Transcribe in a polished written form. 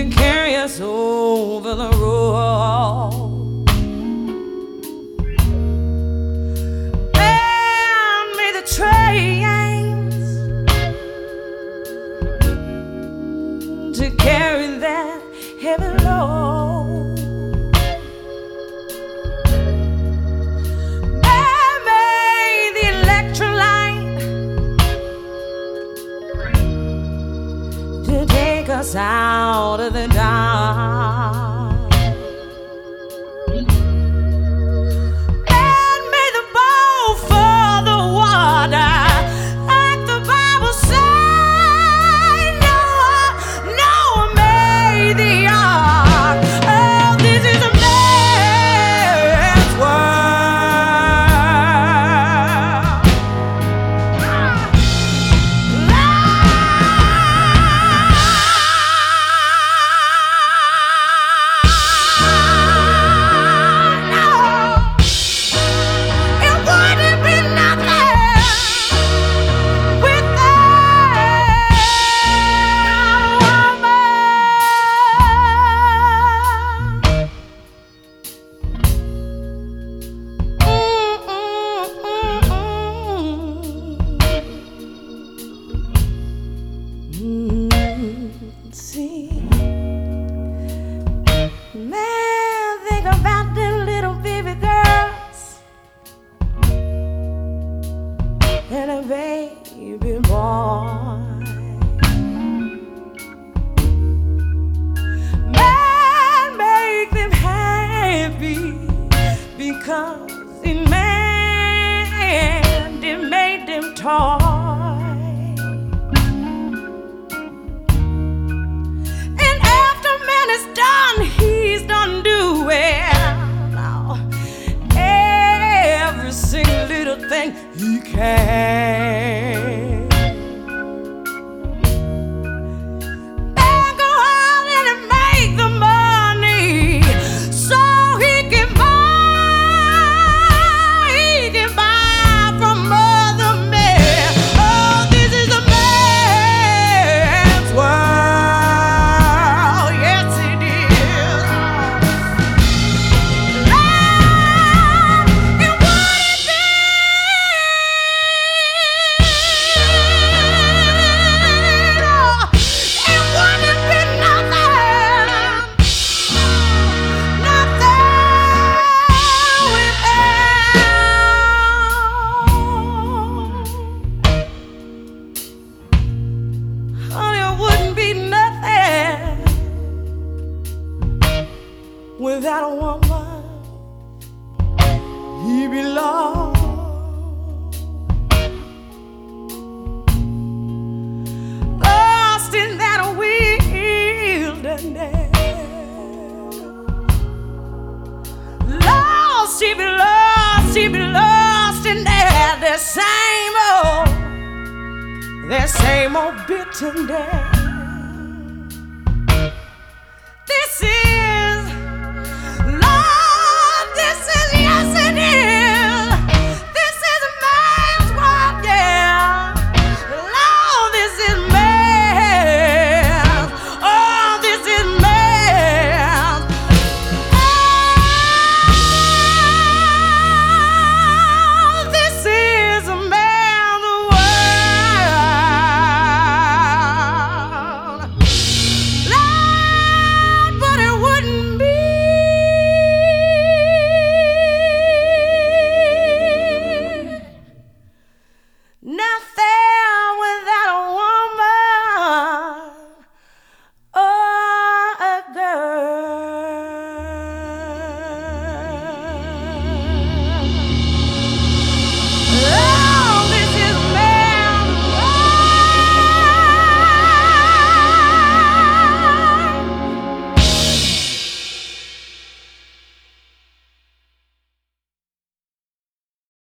to carry us over the road. And may the trains to carry that heavy load. And may the electrolyte to take us out of the dark. And may the bow for the water, like the Bible says. No, may the ark. Oh, this is a man's see, man, think about them little baby girls and a baby boy. Man, make them happy because it made them toy. He's done do well now. Every single little thing he can. And go out and make the money so he can buy from other men. Oh, this is a man's world. Without a woman, he be lost. Lost in that wilderness. Lost, he be lost in that same old bitterness.